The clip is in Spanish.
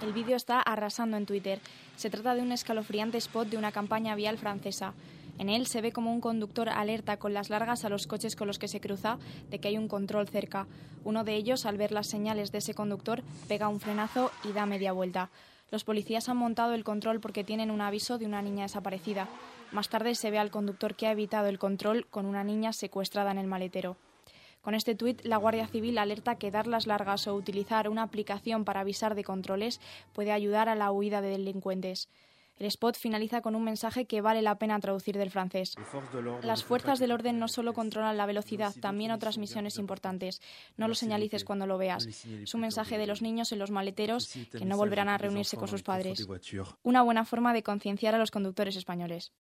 El vídeo está arrasando en Twitter. Se trata de un escalofriante spot de una campaña vial francesa. En él se ve como un conductor alerta con las largas a los coches con los que se cruza de que hay un control cerca. Uno de ellos, al ver las señales de ese conductor, pega un frenazo y da media vuelta. Los policías han montado el control porque tienen un aviso de una niña desaparecida. Más tarde se ve al conductor que ha evitado el control con una niña secuestrada en el maletero. Con este tuit, la Guardia Civil alerta que dar las largas o utilizar una aplicación para avisar de controles puede ayudar a la huida de delincuentes. El spot finaliza con un mensaje que vale la pena traducir del francés. Las fuerzas del orden no solo controlan la velocidad, también otras misiones importantes. No lo señalices cuando lo veas. Es un mensaje de los niños en los maleteros que no volverán a reunirse con sus padres. Una buena forma de concienciar a los conductores españoles.